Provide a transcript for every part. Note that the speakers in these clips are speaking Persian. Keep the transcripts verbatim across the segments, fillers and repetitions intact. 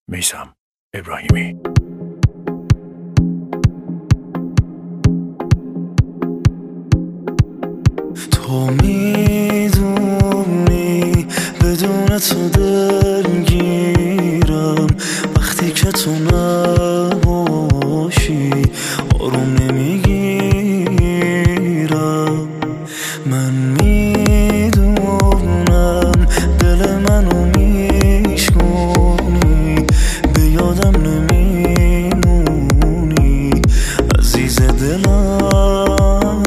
میثم ابراهیمی. تو میدونی بدون تو دلگیرم، وقتی که تو نباشی آروم نمیگیرم. من میدونم دل منو میشکنی، به یادم نمیمونی عزیز دلم.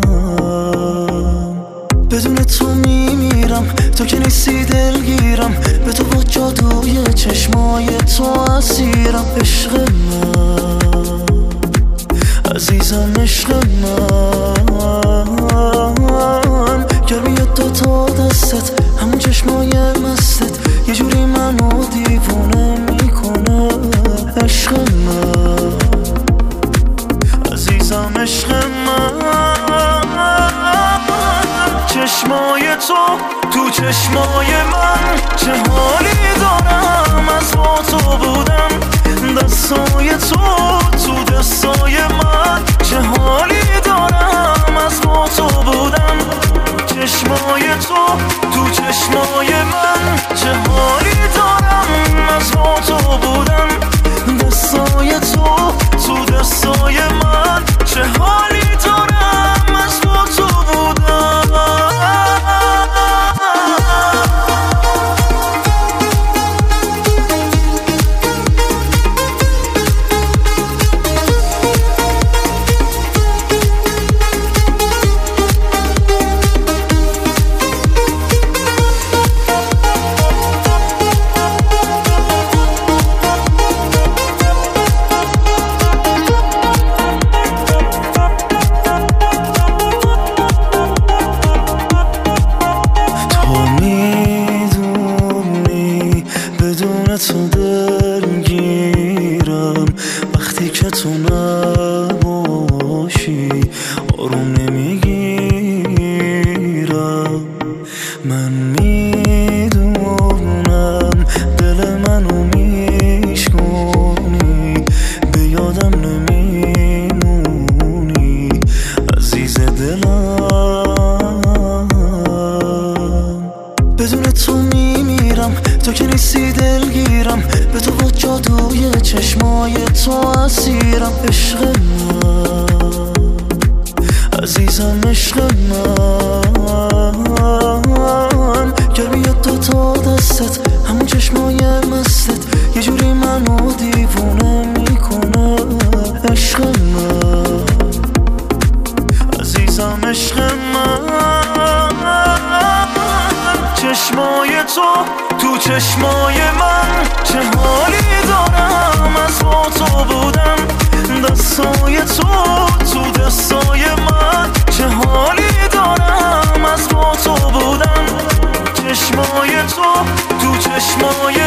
بدون تو میمیرم، تو که نیستی دلگیرم، به تو با جادوی چشمای تو اسیرم. عشق من عزیزم، عشق من گرمی دوتا دستت، همون چشمای مستت یه جوری منو دیوونه میکنه. عشق من عزیزم، عشق من. چشمای تو تو چشمای من، چه حالی دارم از با تو بودم. دستای تو تو دستای من، چه حالی دارم از با تو بودم. چشمای تو تو چشمای من، چه حالی دارم از با تو بودم. دستای تو تو دستای من، چه حالی دارم از با تو بودم. تو دلگیرم، وقتی که تو نباشی آروم نمیگیرم. من میدونم دل منو میشکنی، به یادم نمیمونی عزیز دلم. بدون تو میمیرم، تو که نیستی دلگیرم، به تو با جادوی چشمای تو اسیرم. عشق من عزیزم، عشق من گرمی دوتا دستت، همون چشمای مستت یه جوری منو دیوونه میکنه. عشق من عزیزم، عشق من. چشمای تو تو چشمای من، چه حالی دارم از با تو بودم. دستای تو تو دستای من، چه حالی دارم از با تو بودم. چشمای تو تو چشمای